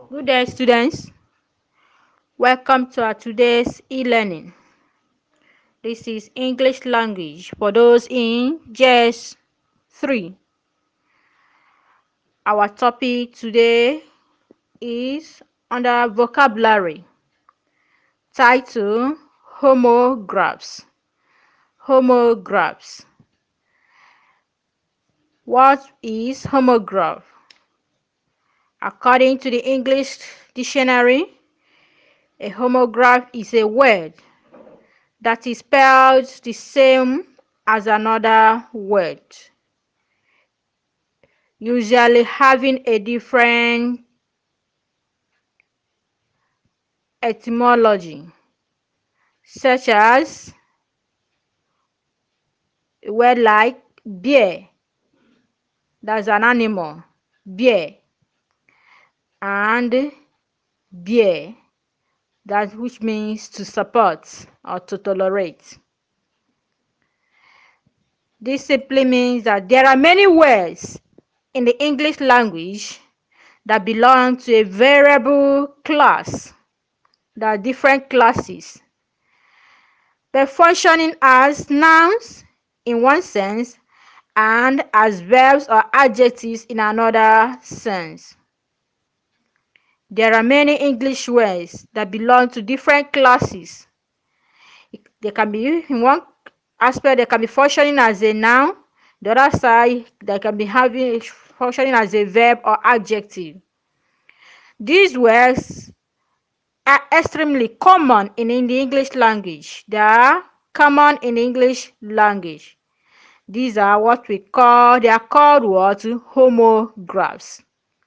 Good day, students. Welcome to our today's e-learning. This is English language for those in JS 3. Our topic today is under vocabulary. Title: Homographs. Homographs. What is homograph? According to the English dictionary, a homograph is a word that is spelled the same as another word, usually having a different etymology, such as a word like bear, that's an animal, bear, and bear, that which means to support or to tolerate. This simply means that there are many words in the English language that belong to a variable class. There are different classes, but functioning as nouns in one sense and as verbs or adjectives in another sense. There are many English words that belong to different classes. They can be, in one aspect, they can be functioning as a noun. The other side, they can be functioning as a verb or adjective. These words are extremely common in the English language. They are common in English language. These are what they are called what? Homographs.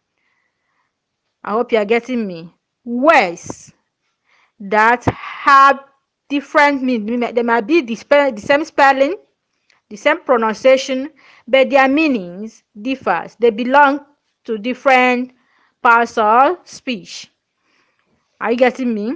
I hope you are getting me. Words that have different meaning. They might be the same spelling, the same pronunciation, but their meanings differs. They belong to different parts of speech. Are you getting me?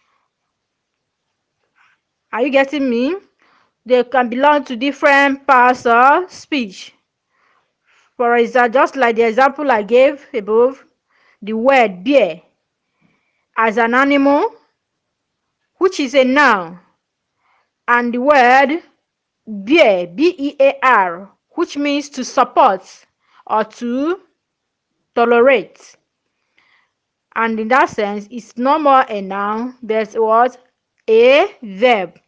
Are you getting me? They can belong to different parts of speech. For example, just like the example I gave above, the word bear as an animal, which is a noun, and the word bear, B-E-A-R, which means to support or to tolerate. And in that sense, it's no more a noun, but what? A verb.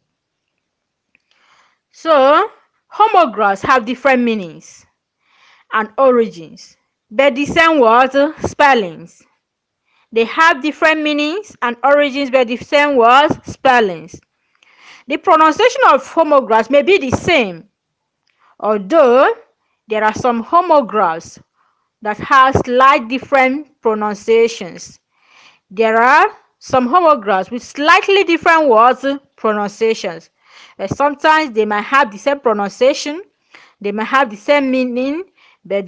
So, homographs have different meanings and origins, but the same word spellings. They have different meanings and origins, but the same word spellings. The pronunciation of homographs may be the same, although there are some homographs that have slight different pronunciations. There are some homographs with slightly different words pronunciations. Sometimes they might have the same pronunciation, they might have the same meaning, but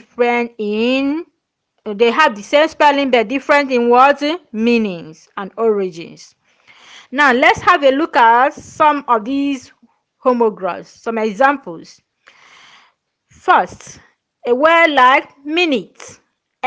they have the same spelling but different in words, meanings, and origins. Now let's have a look at some of these homographs, some examples. First, a word like minute,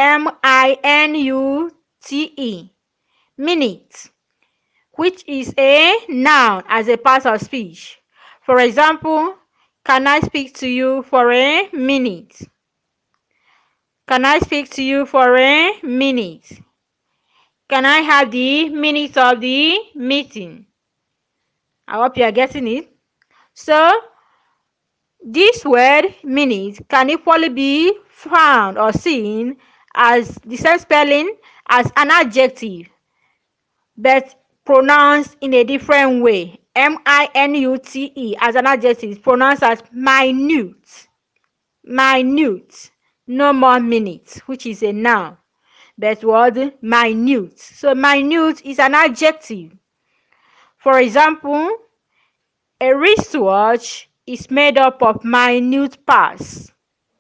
M-I-N-U-T-E, minute, which is a noun as a part of speech. For example, can I speak to you for a minute? Can I speak to you for a minute? Can I have the minutes of the meeting? I hope you are getting it. So, this word minute can equally be found or seen as the same spelling as an adjective, but pronounced in a different way. M-I-N-U-T-E as an adjective is pronounced as minute. Minute. No more minute, which is a noun, but word minute. So minute is an adjective. For example, a wristwatch is made up of minute parts.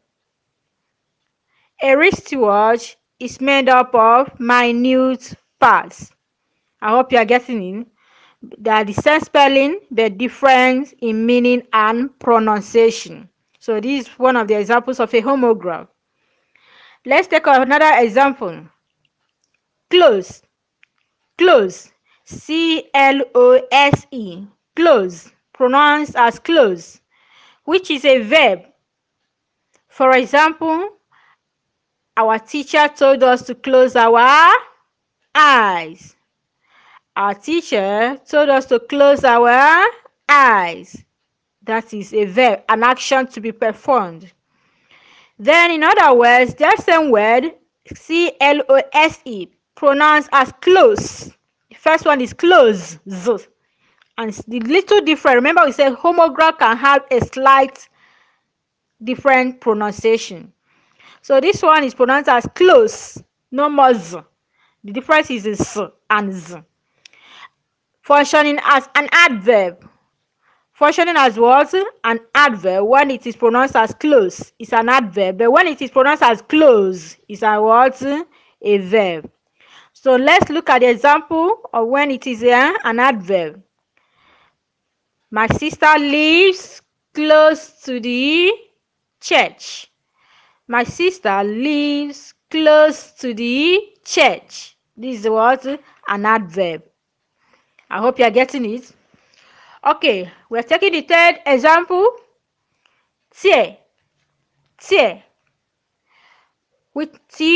A wristwatch is made up of minute parts. I hope you are getting it. They are the same spelling but different in meaning and pronunciation. So this is one of the examples of a homograph. Let's take another example. Close. Close. C-L-O-S-E. Close. Pronounced as close, which is a verb. For example, our teacher told us to close our eyes. Our teacher told us to close our eyes. That is a verb, an action to be performed. Then, in other words, that same word, C-L-O-S-E, pronounced as close. The first one is close, z. And the little different, remember we said homograph can have a slight different pronunciation. So this one is pronounced as close, no more z. The difference is s and z. Functioning as an adverb. Functioning as what? An adverb. When it is pronounced as close, it's an adverb. But when it is pronounced as close, it's a what? A verb. So let's look at the example of when it is an adverb. My sister lives close to the church. My sister lives close to the church. This is what? An adverb. I hope you are getting it. Okay, we're taking the third example. Tear. Tear. With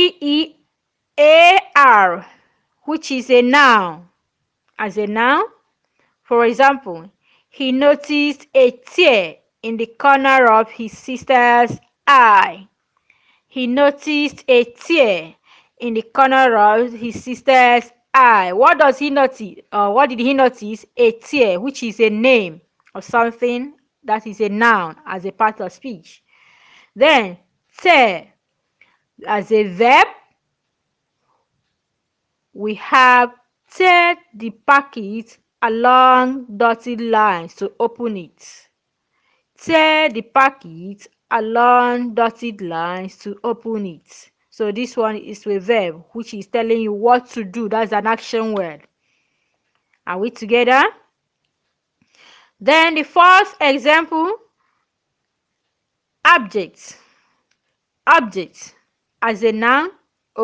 T-E-A-R, which is a noun. As a noun, for example, he noticed a tear in the corner of his sister's eye. He noticed a tear in the corner of his sister's eye. What does he notice? What did he notice? A tear, which is a name of something that is a noun as a part of speech. Then tear as a verb, we have tear the packet along dotted lines to open it. Tear the packet along dotted lines to open it. So this one is a verb which is telling you what to do. That's an action word. Are we together? Then the first example, object. Object as a noun,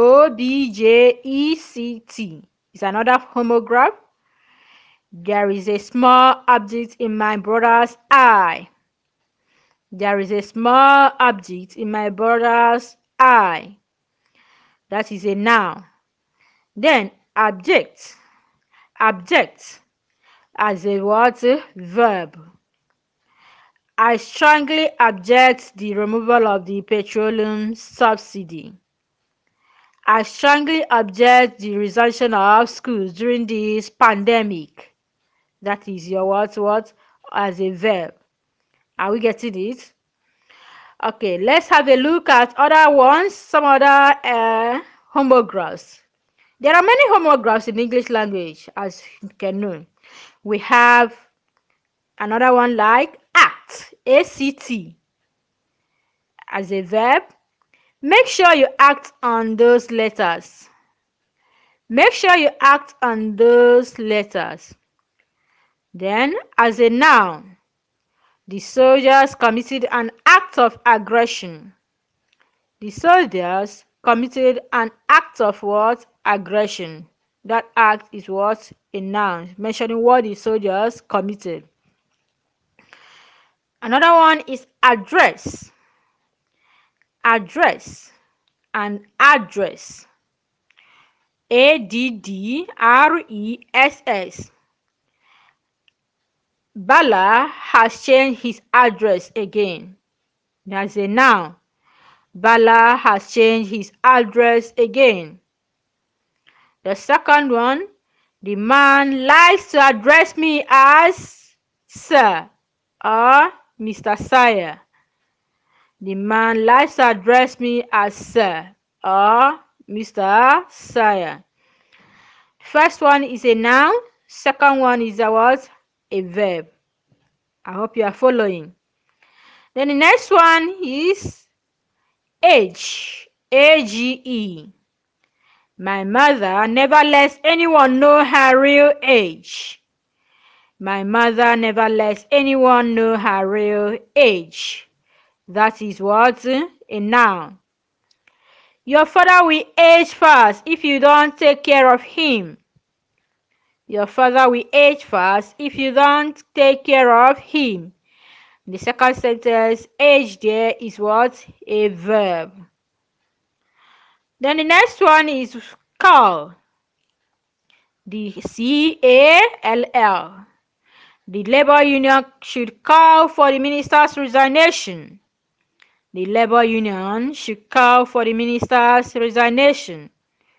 O-B-J-E-C-T is another homograph. There is a small object in my brother's eye. There is a small object in my brother's eye. That is a noun. Then object. Object as a what? Verb. I strongly object the removal of the petroleum subsidy. I strongly object the resumption of schools during this pandemic. That is your what as a verb. Are we getting it? Okay, let's have a look at other ones, some other homographs. There are many homographs in English language, as you can know. We have another one like act, A-C-T, as a verb. Make sure you act on those letters. Make sure you act on those letters. Then, as a noun, the soldiers committed an act of aggression. The soldiers committed an act of what? Aggression. That act is what? A noun, mentioning what the soldiers committed. Another one is address. Address and address. A-D-D-R-E-S-S. Bala has changed his address again. That's a noun. Bala has changed his address again. The second one, the man likes to address me as Sir or Mr. Sire. The man likes to address me as Sir or Mr. Sire. First one is a noun. Second one is a what? A verb. I hope you are following. Then the next one is age. A-G-E. My mother never lets anyone know her real age. My mother never lets anyone know her real age. That is what? A noun. Your father will age fast if you don't take care of him. Your father will age fast if you don't take care of him. The second sentence, age there is what? A verb. Then the next one is call. The C-A-L-L. The labor union should call for the minister's resignation. The labor union should call for the minister's resignation.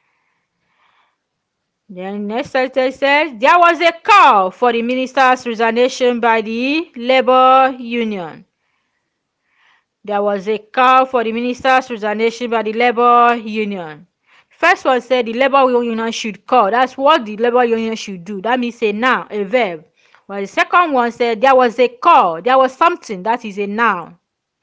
Then next sentence says, there was a call for the minister's resignation by the labor union. There was a call for the minister's resignation by the labor union. First one said the labor union should call. That's what the labor union should do. That means a noun, a verb. But the second one said there was a call. There was something. That is a noun.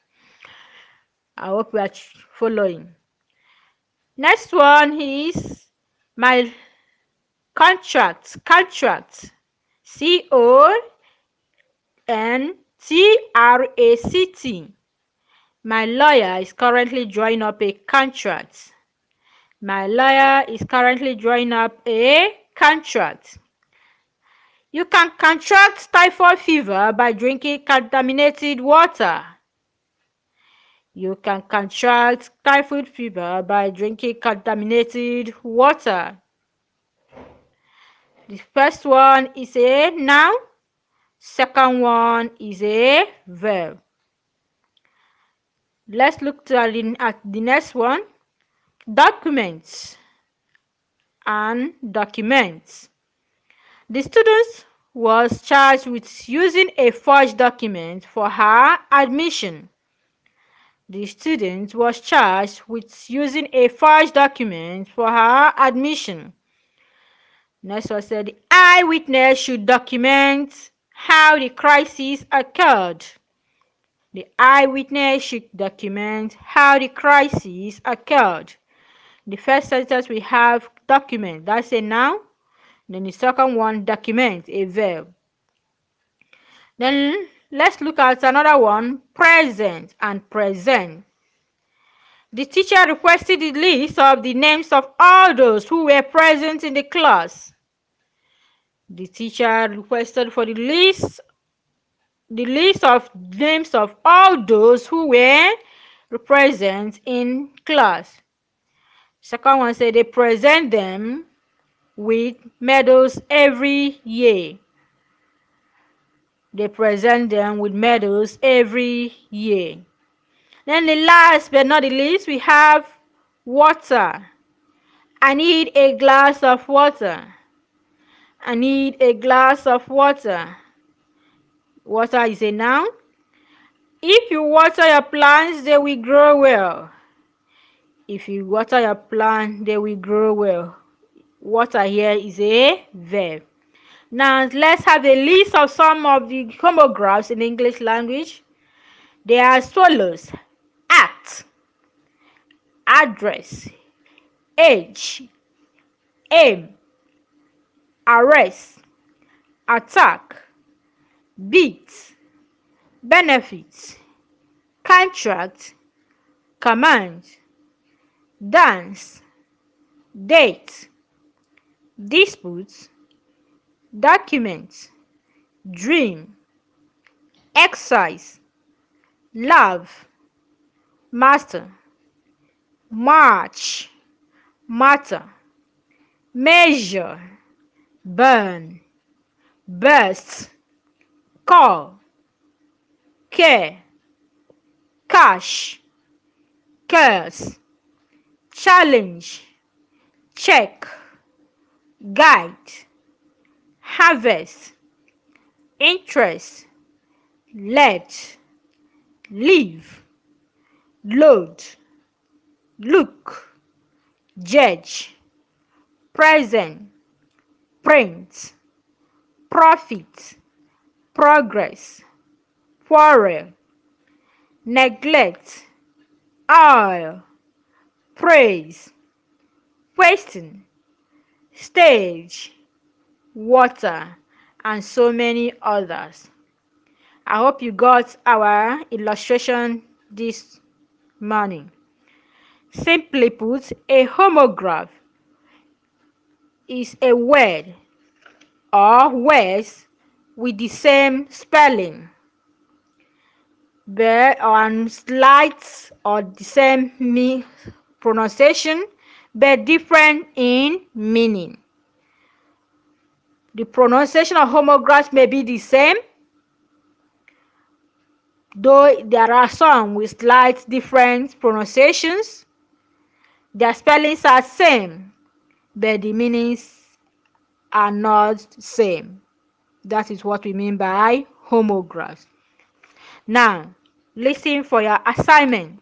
I hope we are following. Next one is my contract. Contract. C-O-N-T-R-A-C-T. My lawyer is currently drawing up a contract. My lawyer is currently drawing up a contract. You can contract typhoid fever by drinking contaminated water. You can contract typhoid fever by drinking contaminated water. The first one is a noun. Second one is a verb. Let's look at the next one. Documents and documents. The student was charged with using a forged document for her admission. The student was charged with using a forged document for her admission. Next one said the eyewitness should document how the crisis occurred. The eyewitness should document how the crisis occurred. The first sentence we have document, that's a noun. Then the second one, document, a verb. Then let's look at another one, present and present. The teacher requested the list of the names of all those who were present in the class. The teacher requested for the list of names of all those who were present in class. Second one said they present them with medals every year. They present them with medals every year. Then the last but not the least, we have water. I need a glass of water. I need a glass of water. Water is a noun. If you water your plants, they will grow well. If you water your plant, they will grow well. Water here is a verb. Now let's have a list of some of the homographs in the English language. They are as follows: act, address, age, aim, arrest, attack, beat, benefit, contract, command, dance, date, dispute, document, dream, exercise, love, master, march, matter, measure, burn, burst, call, care, cash, curse, challenge, check, guide, harvest, interest, let, leave, load, look, judge, present, print, profit, progress, quarrel, neglect, oil, praise, question, stage, water, and so many others. I hope you got our illustration this morning. Simply put, a homograph is a word or words with the same spelling but on slight or the same pronunciation but different in meaning. The pronunciation of homographs may be the same, though there are some with slight different pronunciations. Their spellings are same, but the meanings are not same. That is what we mean by homographs. Now, listen for your assignment.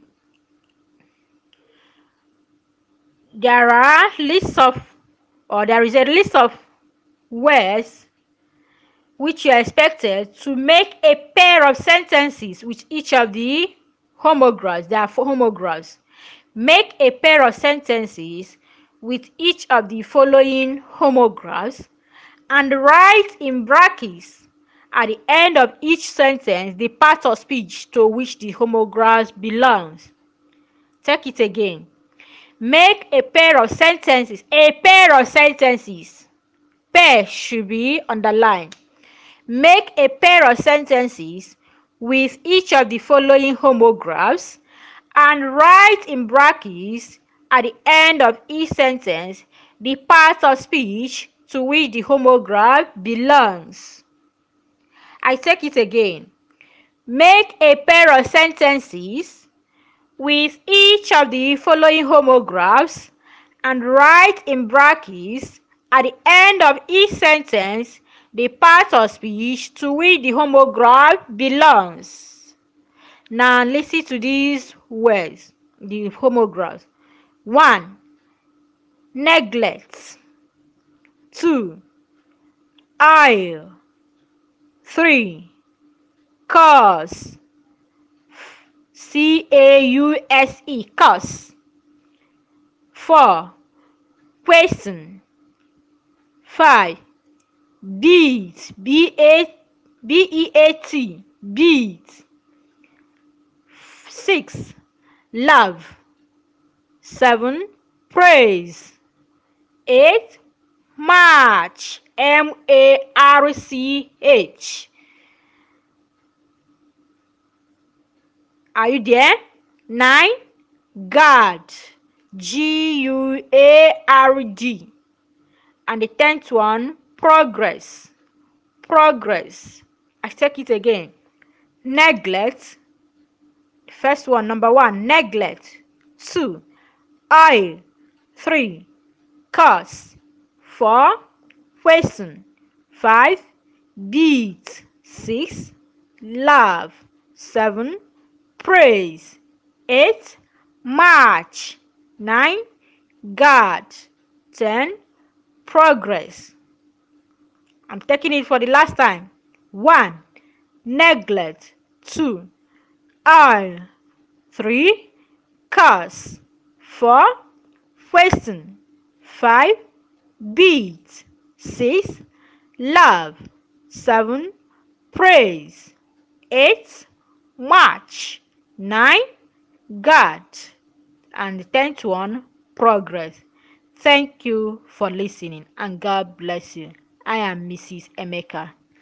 There is a list of words which you are expected to make a pair of sentences with each of the homographs. There are four homographs. Make a pair of sentences with each of the following homographs and write in brackets at the end of each sentence the part of speech to which the homograph belongs. Take it again. Make a pair of sentences. A pair of sentences. Pair should be underlined. Make a pair of sentences with each of the following homographs and write in brackets at the end of each sentence the part of speech to which the homograph belongs. I take it again. Make a pair of sentences with each of the following homographs and write in brackets at the end of each sentence the part of speech to which the homograph belongs. Now listen to these words, the homographs. 1. Neglect. 2. Oil. 3. Cause. C-A-U-S-E. Cause. 4. Question. 5. Beat. B-E-A-T. Beat. 6. Love. 7. Praise. 8. March. M-A-R-C-H. Are you there? 9. Guard. G-U-A-R-D. And the 10th one, progress. Progress. I take it again. Neglect. First one, number 1, neglect. 2, oil. 3, cause. 4, question. 5, beat. 6, love. 7, praise. 8, march. 9, guard. 10, progress. I'm taking it for the last time. 1, neglect. 2, oil. 3, cause. 4, question. 5, beat. 6, love. 7, praise. 8, march. 9, guard. And the 10th one, progress. Thank you for listening and God bless you. I am Mrs. Emeka.